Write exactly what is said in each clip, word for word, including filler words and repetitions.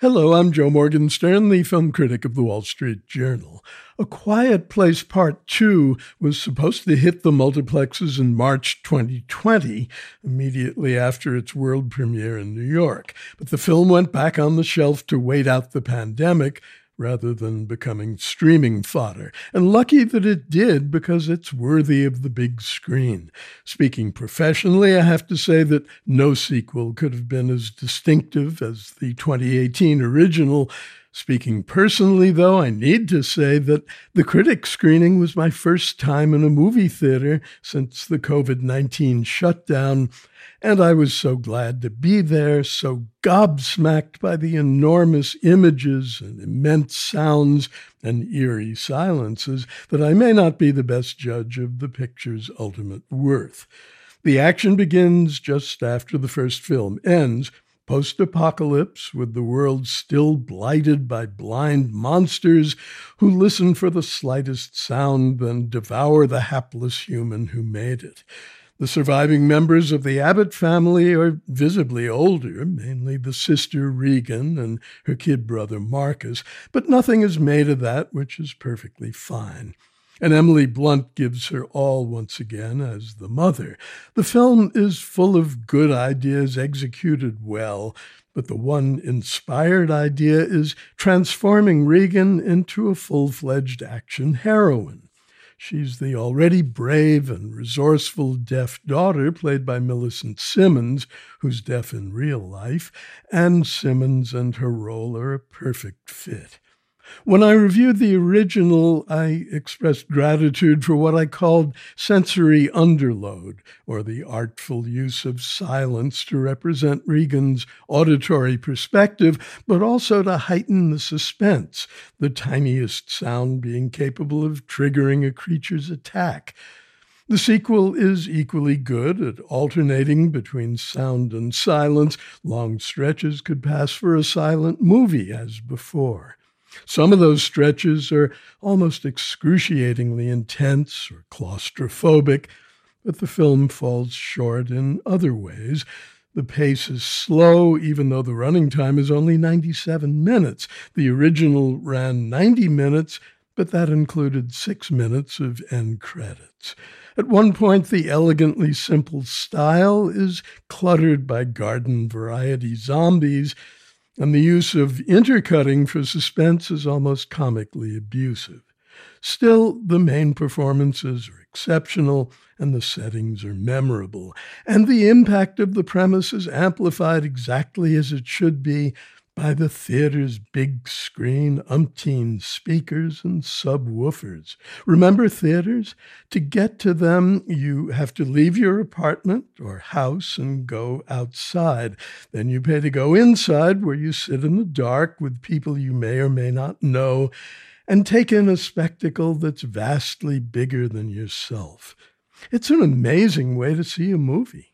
Hello, I'm Joe Morgenstern, the film critic of the Wall Street Journal. A Quiet Place Part two was supposed to hit the multiplexes in March twenty twenty, immediately after its world premiere in New York. But the film went back on the shelf to wait out the pandemic, rather than becoming streaming fodder. And lucky that it did, because it's worthy of the big screen. Speaking professionally, I have to say that no sequel could have been as distinctive as the twenty eighteen original. Speaking personally, though, I need to say that the critic screening was my first time in a movie theater since the covid nineteen shutdown, and I was so glad to be there, so gobsmacked by the enormous images and immense sounds and eerie silences that I may not be the best judge of the picture's ultimate worth. The action begins just after the first film ends, post-apocalypse, with the world still blighted by blind monsters who listen for the slightest sound and devour the hapless human who made it. The surviving members of the Abbott family are visibly older, mainly the sister Regan and her kid brother Marcus, but nothing is made of that, which is perfectly fine. And Emily Blunt gives her all once again as the mother. The film is full of good ideas executed well, but the one inspired idea is transforming Regan into a full-fledged action heroine. She's the already brave and resourceful deaf daughter, played by Millicent Simmons, who's deaf in real life, and Simmons and her role are a perfect fit. When I reviewed the original, I expressed gratitude for what I called sensory underload, or the artful use of silence to represent Regan's auditory perspective, but also to heighten the suspense, the tiniest sound being capable of triggering a creature's attack. The sequel is equally good at alternating between sound and silence. Long stretches could pass for a silent movie, as before. Some of those stretches are almost excruciatingly intense or claustrophobic, but the film falls short in other ways. The pace is slow, even though the running time is only ninety-seven minutes. The original ran ninety minutes, but that included six minutes of end credits. At one point, the elegantly simple style is cluttered by garden variety zombies, and the use of intercutting for suspense is almost comically abusive. Still, the main performances are exceptional, and the settings are memorable, and the impact of the premise is amplified exactly as it should be by the theater's big screen, umpteen speakers, and subwoofers. Remember theaters? To get to them, you have to leave your apartment or house and go outside. Then you pay to go inside, where you sit in the dark with people you may or may not know, and take in a spectacle that's vastly bigger than yourself. It's an amazing way to see a movie.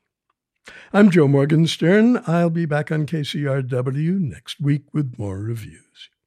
I'm Joe Morgenstern. I'll be back on K C R W next week with more reviews.